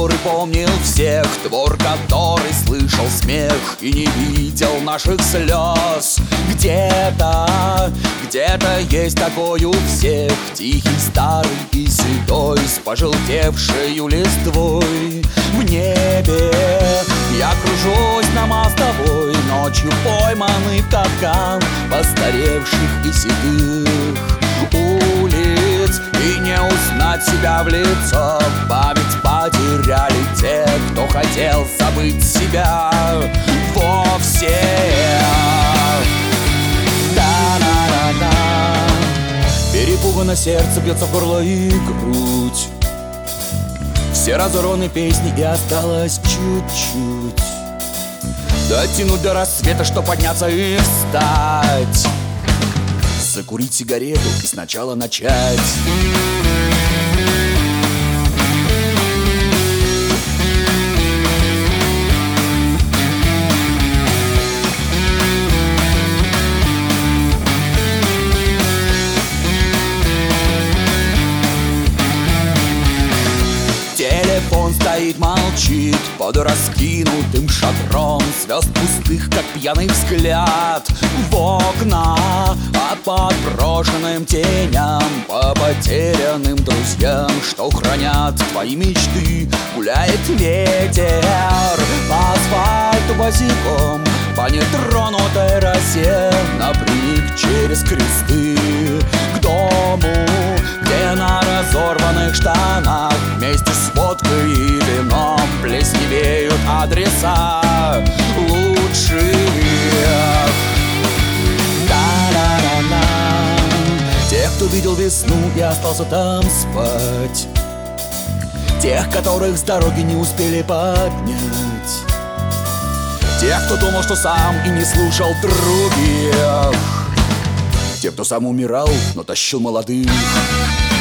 который помнил всех, двор, который слышал смех и не видел наших слез. Где-то есть такой у всех, тихий, старый и седой, с пожелтевшею листвой. В небе я кружусь на мостовой, ночью пойманный в капкан постаревших и седых улиц. И не узнать себя в лицо, память потеряли те, кто хотел забыть себя вовсе. Да-да-да-да. Перепугано сердце, бьется в горло и грудь. Все разорваны песни, и осталось чуть-чуть дотянуть до рассвета, чтоб подняться и встать, закурить сигарету и сначала начать. Телефон стоит, молчит под раскинутым шатром звезд пустых, как пьяный взгляд в окна. А по брошенным теням, по потерянным друзьям, что хранят твои мечты, гуляет ветер по асфальту босиком, по нетронутой росе, напрямик через кресты к дому, где на разорванных штанах вместе с водкой и вином плесневеют адреса лучших. Да-да-да-да. Тех, кто видел весну и остался там спать, тех, которых с дороги не успели поднять, тех, кто думал, что сам и не слушал других, тех, кто сам умирал, но тащил молодых.